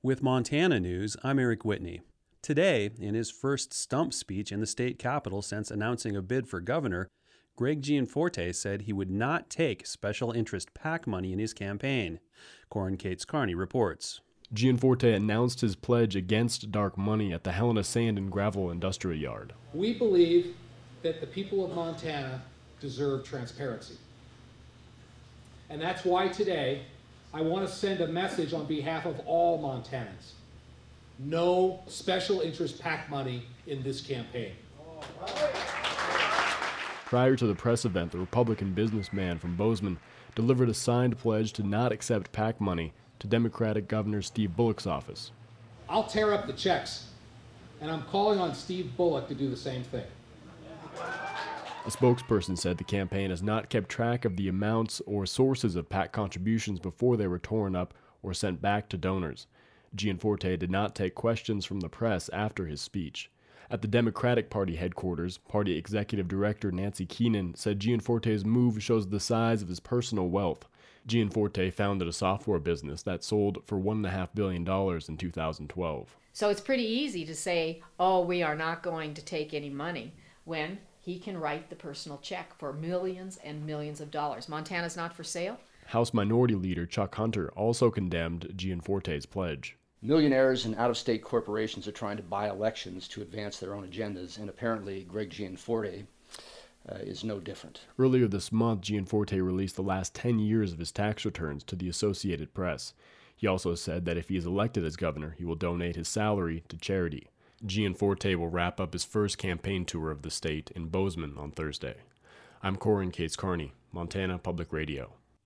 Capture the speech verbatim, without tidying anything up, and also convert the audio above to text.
With Montana News, I'm Eric Whitney. Today, in his first stump speech in the state capitol since announcing a bid for governor, Greg Gianforte said he would not take special interest PAC money in his campaign. Corin Cates Carney reports. Gianforte announced his pledge against dark money at the Helena Sand and Gravel Industrial Yard. We believe that the people of Montana deserve transparency. And that's why today I want to send a message on behalf of all Montanans. No special interest PAC money in this campaign. Prior to the press event, the Republican businessman from Bozeman delivered a signed pledge to not accept PAC money to Democratic Governor Steve Bullock's office. I'll tear up the checks, and I'm calling on Steve Bullock to do the same thing. A spokesperson said the campaign has not kept track of the amounts or sources of PAC contributions before they were torn up or sent back to donors. Gianforte did not take questions from the press after his speech. At the Democratic Party headquarters, Party Executive Director Nancy Keenan said Gianforte's move shows the size of his personal wealth. Gianforte founded a software business that sold for one point five billion dollars in two thousand twelve. So it's pretty easy to say, oh, we are not going to take any money, when he can write the personal check for millions and millions of dollars. Montana's not for sale. House Minority Leader Chuck Hunter also condemned Gianforte's pledge. Millionaires and out-of-state corporations are trying to buy elections to advance their own agendas, and apparently Greg Gianforte uh, is no different. Earlier this month, Gianforte released the last ten years of his tax returns to the Associated Press. He also said that if he is elected as governor, he will donate his salary to charity. Gianforte will wrap up his first campaign tour of the state in Bozeman on Thursday. I'm Corin Cates Carney, Montana Public Radio.